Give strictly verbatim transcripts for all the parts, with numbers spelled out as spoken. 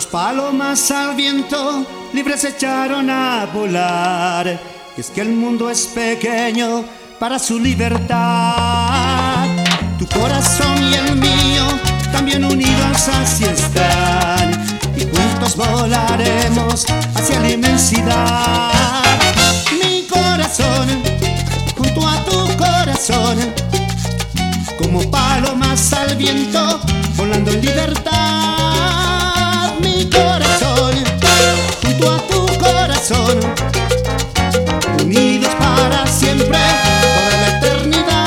palomas al viento libres se echaron a volar. Y es que el mundo es pequeño para su libertad. Tu corazón y el mío también unidos así están, y juntos volaremos hacia la inmensidad. Mi corazón junto a tu corazón, como palomas al viento volando en libertad. Mi corazón junto a tu corazón, unidos para siempre, toda la eternidad.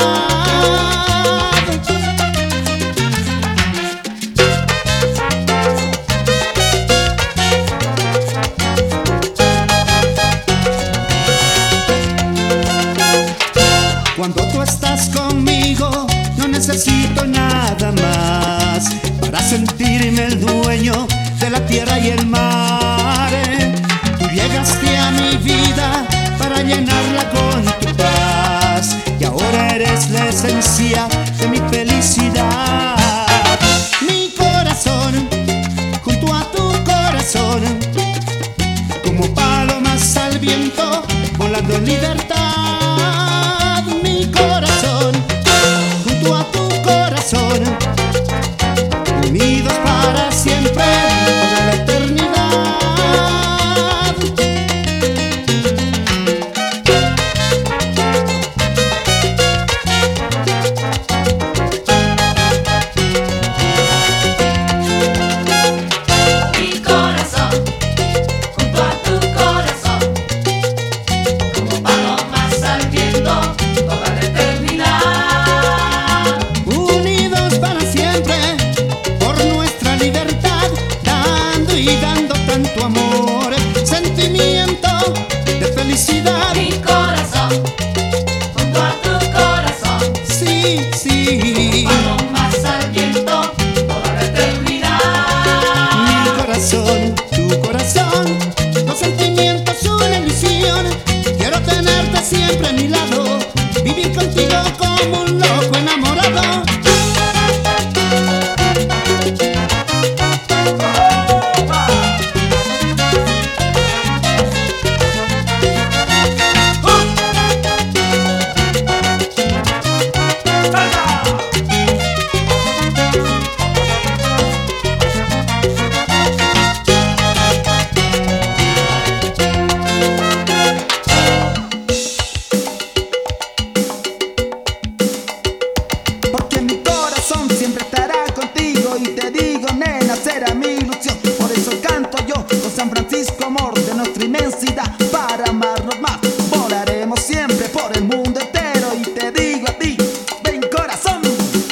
Cuando tú estás conmigo, no necesito nada más para sentirme el dueño de la tierra y el mar. Tú llegaste a mi vida para llenarla con tu paz, y ahora eres la esencia de mi felicidad. Mi corazón junto a tu corazón, como palomas al viento volando en libertad. Mi corazón junto a tu corazón, unidos para siempre, toda la eternidad. Y dando tanto amor, sentimiento de felicidad. Mi corazón junto a tu corazón, sí, sí, palomas al viento, toda la eternidad. Mi corazón, tu corazón, los sentimientos una ilusión. Quiero tenerte siempre a mi lado, vivir contigo como un loco enamorado. Siempre estará contigo y te digo, nena, será mi ilusión. Por eso canto yo con San Francisco, amor de nuestra inmensidad, para amarnos más. Volaremos siempre por el mundo entero y te digo a ti, ven corazón.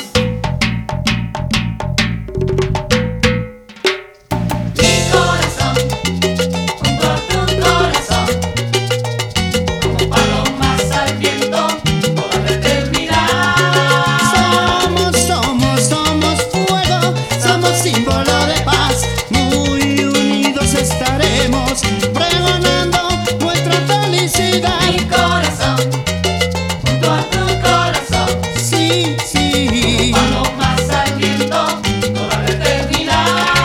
Mi corazón junto a tu corazón, como palomas al viento, toda la eternidad. Somos, somos, somos fuego, somos símbolo de paz. Muy unidos estaremos, pregonando nuestra felicidad. Mi corazón junto a tu corazón, Sí, sí, palomas al viento, toda la eternidad.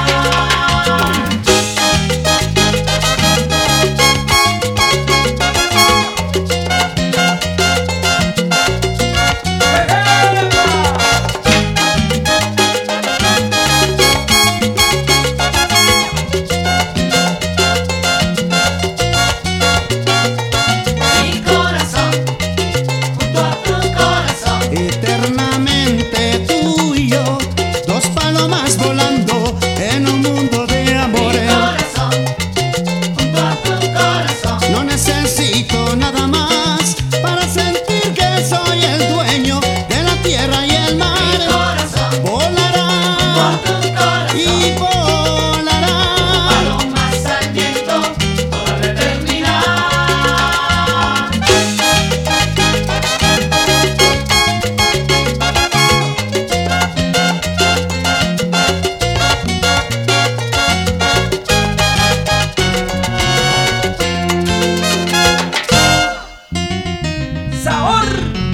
Mi corazón junto a tu corazón, eternamente tú y yo, dos palomas volando en un mundo de mi amor. corazón junto a tu corazón. No necesito nada más para sentir que soy el dueño de la tierra y el Mi mar. corazón junto a Volará tu corazón, y volará. palomas al viento, toda la eternidad. Sabor.